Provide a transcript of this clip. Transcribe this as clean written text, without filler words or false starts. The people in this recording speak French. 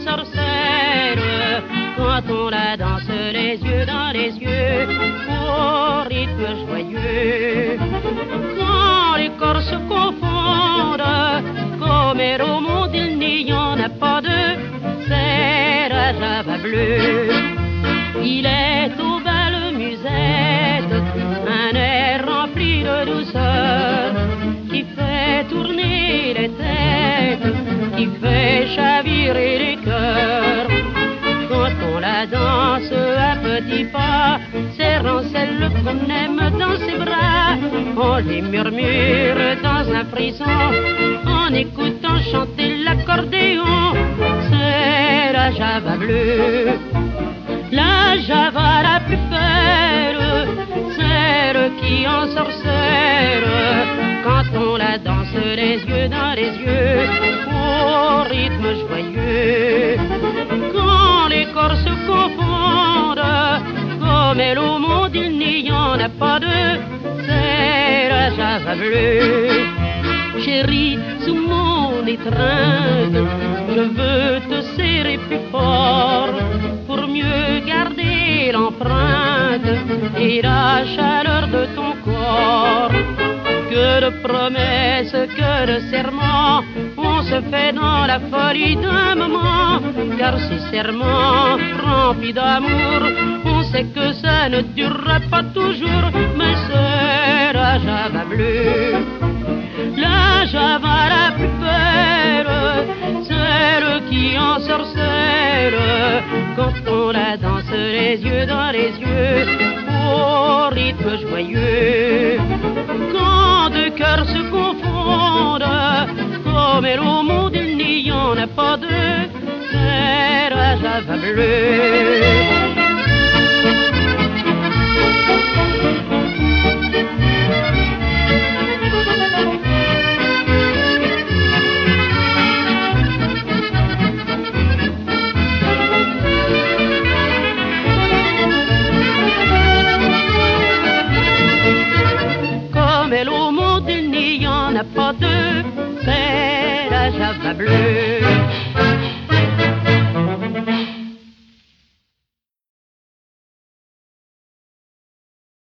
ensorcelle quand on la danse les yeux dans les yeux au rythme joyeux. Quand les corps se confondent, comme au monde il n'y en a pas deux, c'est la Java bleue. Il est aux belles musettes un air rempli de douceur qui fait tourner les têtes, qui fait chavirer les cœurs. Quand on la danse à petits pas, serrant celle qu'on aime dans ses bras, on les murmure dans un frisson, en écoutant chanter l'accordéon. C'est la Java bleue, la Java la plus belle, celle qui ensorcelle quand on la danse les yeux dans les yeux au rythme joyeux. Quand les corps se confondent, comme elle au monde il n'y en a pas deux, c'est la Java bleue. Chérie, sous mon étreinte, je veux te serrer plus fort pour mieux garder l'empreinte et la chaleur de ton corps. Que de promesses, que de serments, on se fait dans la folie d'un moment. Car ces serments remplis d'amour, on sait que ça ne durera pas toujours. Mais c'est la Java bleue, la Java la plus belle, celle qui ensorcelle quand on la danse les yeux dans les yeux au rythme joyeux. Quand deux cœurs se confondent, comme elle au monde il n'y en a pas deux, c'est la Java bleue. Au monde il n'y en a pas deux, c'est la Java bleue.